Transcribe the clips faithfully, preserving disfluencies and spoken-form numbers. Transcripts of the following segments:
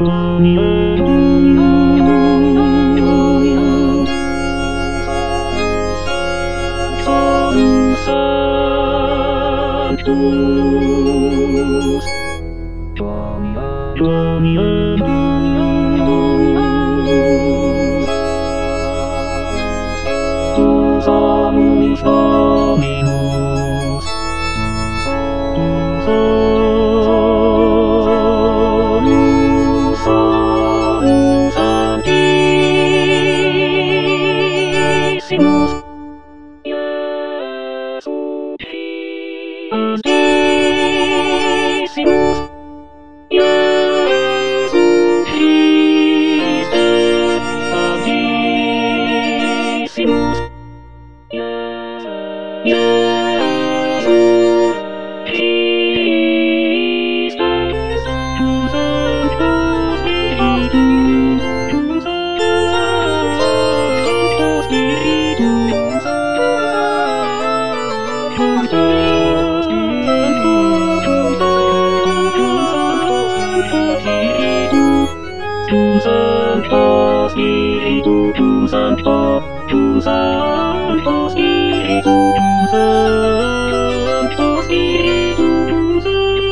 Santo Spiritu, tu Santo, tu Santo Spiritu, tu Santo Spiritu, tu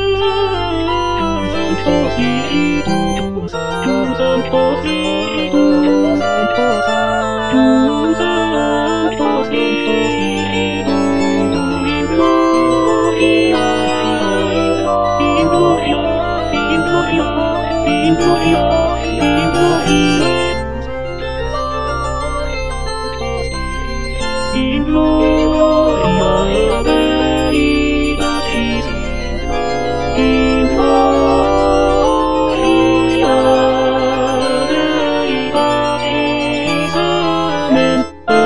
Santo Spiritu, tu Santo Spiritu, tu Santo Spiritu, in gloria, in gloria, in gloria, in gloria. In gloria Veritatis, in gloria Veritatis, amen,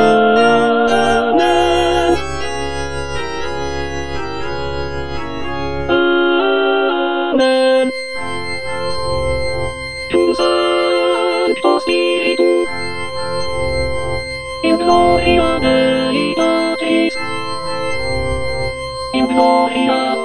amen, amen. Tu Santo Spiritu, in gloria Veritatis, in gloria